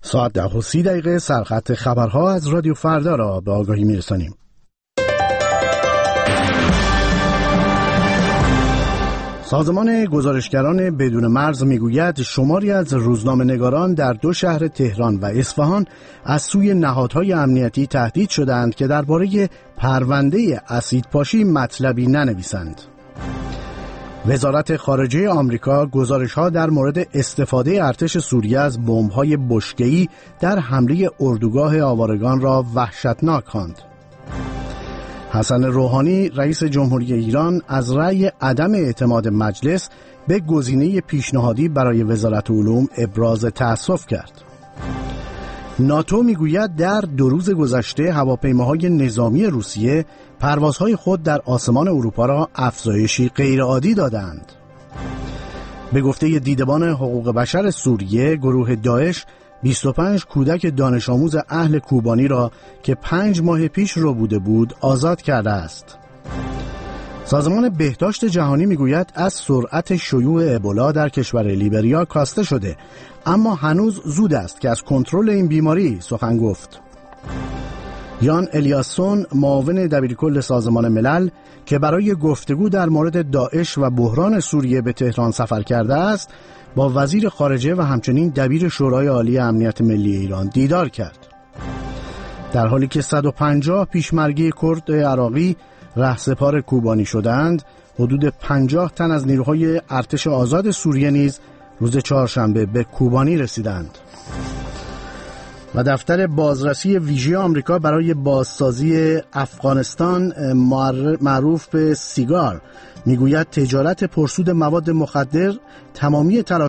ساعت 10:30 سرخط خبرها از رادیو فردا را به آگاهی میرسانیم. سازمان گزارشگران بدون مرز میگوید شماری از روزنامه‌نگاران در دو شهر تهران و اصفهان از سوی نهادهای امنیتی تهدید شدند که درباره پرونده اسیدپاشی مطلبی ننویسند. وزارت خارجه آمریکا گزارش‌ها در مورد استفاده ارتش سوریه از بمب‌های بشکه‌ای در حمله اردوگاه آوارگان را وحشتناک خواند. حسن روحانی رئیس جمهوری ایران از رأی عدم اعتماد مجلس به گزینه پیشنهادی برای وزارت علوم ابراز تأسف کرد. ناتو میگوید در 2 روز گذشته هواپیماهای نظامی روسیه پروازهای خود در آسمان اروپا را افزایشی غیرعادی دادند. به گفته دیدبان حقوق بشر سوریه، گروه داعش 25 کودک دانش آموز اهل کوبانی را که 5 ماه پیش ربوده بود آزاد کرده است. سازمان بهداشت جهانی میگوید از سرعت شیوع ابولا در کشور لیبریا کاسته شده، اما هنوز زود است که از کنترل این بیماری سخن گفت. یان الیاسون معاون دبیرکل سازمان ملل که برای گفتگو در مورد داعش و بحران سوریه به تهران سفر کرده است، با وزیر خارجه و همچنین دبیر شورای عالی امنیت ملی ایران دیدار کرد. در حالی که 150 پیشمرگی کرد عراقی رهسپار کوبانی شدند، حدود 50 تن از نیروهای ارتش آزاد سوریه نیز روز چهارشنبه به کوبانی رسیدند. و دفتر بازرسی ویژه آمریکا برای بازسازی افغانستان معروف به سیگار میگوید تجارت پرسود مواد مخدر تمامی